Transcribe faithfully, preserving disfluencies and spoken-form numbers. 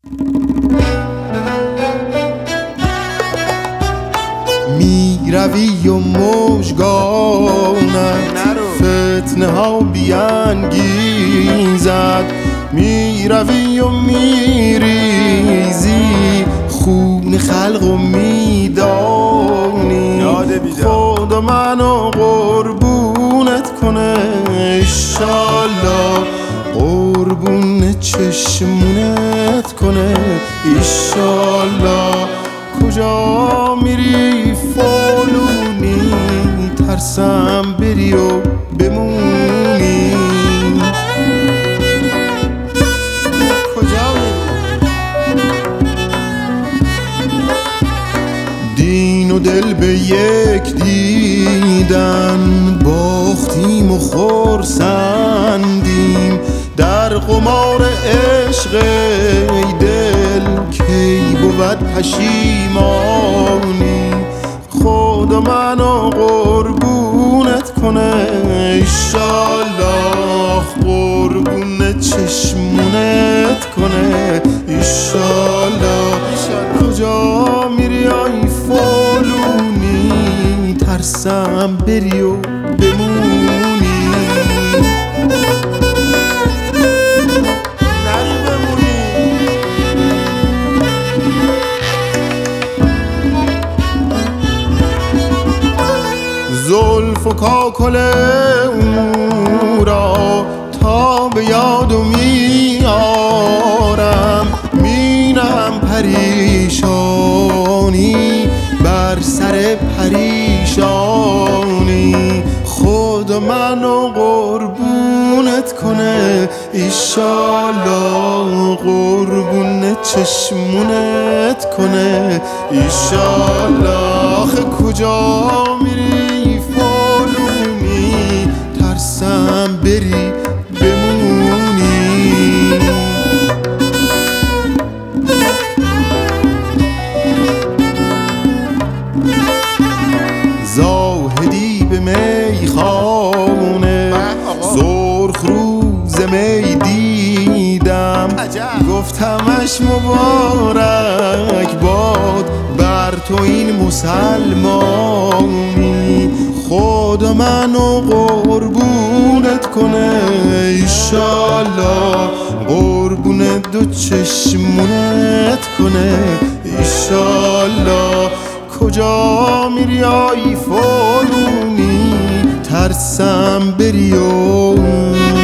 می روی و مژگانت فتنه ها بیانگیزد، می روی و می ریزی خون خلق و می دانی، خدا منو قربونت کنه ایشالله، قربون چشمونت کنه ایشالله. کجا میری فالونی، ترسم بری و بمونی. کجا میری؟ دین و دل به یک دیدن، باختیم و خرسندیم در قمار عشق ای دل، کی بود پشیمانی. خدا منو قربونت کنه ایشالله، قربون چشمونت کنه ایشالله. کجا میری آی فالونی، ترسم بری و بمونی. زلف و کاکل او را تا به یادو میارم، مینم پریشانی بر سر پریشانی. خدا منو قربونت کنه ایشالله، قربون چشمونت کنه ایشالله. آخه کجا میری فالونی، ترسم بری بمونی. زاهدی به میخانه سرخ روز می دیدم، گفتمش مبارک باد بر تو این مسلمانی. خدا منو قربونت کنه ایشالله، قربون دو چشمونت کنه ایشالله. کجا میری آی فالونی، ترسم بری و